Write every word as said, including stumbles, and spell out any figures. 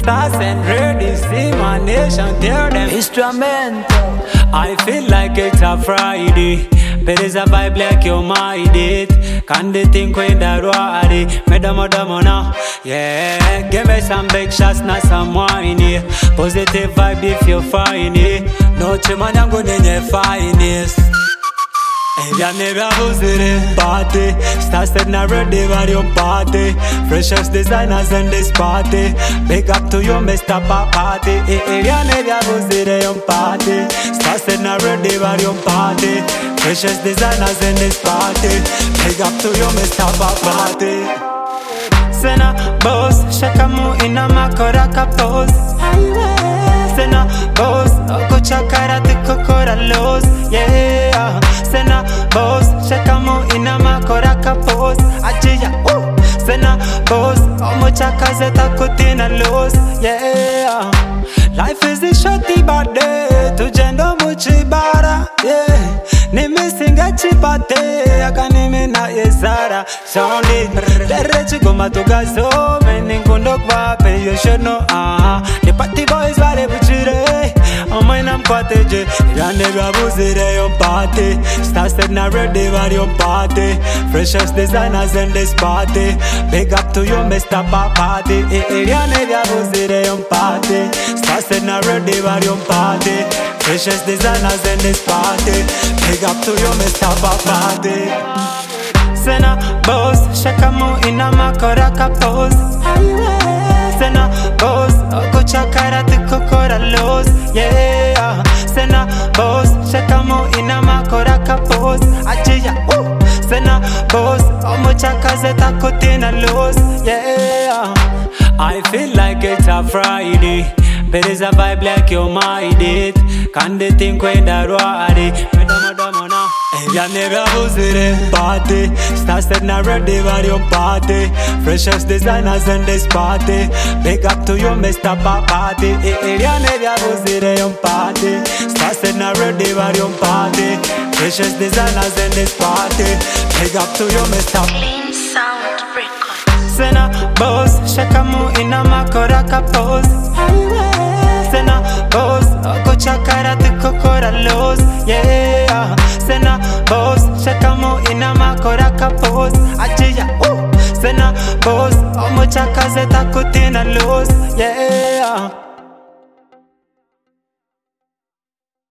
Stars and ready, see my nation, tear them instrumental. I feel like it's a Friday, but it's a vibe like you might it. Can't they think when that worry? Madam, madam, now, yeah. Give me some big shots, not some wine, yeah. Positive vibe if you find it. No chiman, I'm gonna find this. Ella never was it party. Stars that never did your party. Freshest designers in this party. Big up to you, Mister Party. Ella never was it your party. Stars that never did your party. Freshest designers in this party. Big up to you, Mister Party. Sena boss, shakamu ina makoraka pose. Sena boss, okucha karate kokora los, yeah. Sena boss, shakamu ina makoraka pose. Ajiya, ooh. Sena boss, omucha kazeta kutina los, yeah. Life is a shorty bade, tujendo muchibara, yeah. Nimisinga chipate, akanime na yesara. Sound it, derechi goma tugazo, meningundo kwape, you should know, ah. The party boys vale buchire, omain am kwateje. Yande babuzire yon party, stars that na ready vale yon party. Freshest designers in this party. Big up to you, Mister Party. Yande babuzire yon party, stars that na ready vale yon party. Freshest designers in this party. Big up to you, Mister Party. Sena boss, shakamu ina makoraka pose. Sena boss, okucha karate kokora los, yeah. Sena boss, shakamu ina makoraka pose. Ajiya, ooh. Sena boss, omucha kazeta kutina los, yeah. I feel like it's a Friday, but it's a vibe like you might it. Can't they think when that worry? Madam, madam, now. Ella never was it party. Stars that not ready for your party. Freshest designers in this party. Big up to you, Mister Party. Ella never was it your party. Stars that not ready for your party. Freshest designers in this party. Big up to you, Mister Clean Sound Record. Sena boss, shakamu ina makoraka pose. Sena boss, okucha karate kokora los, yeah. Sena boss, shakamu ina makoraka pose. Ajiya, ooh. Sena boss, omucha kazeta kutina los, yeah.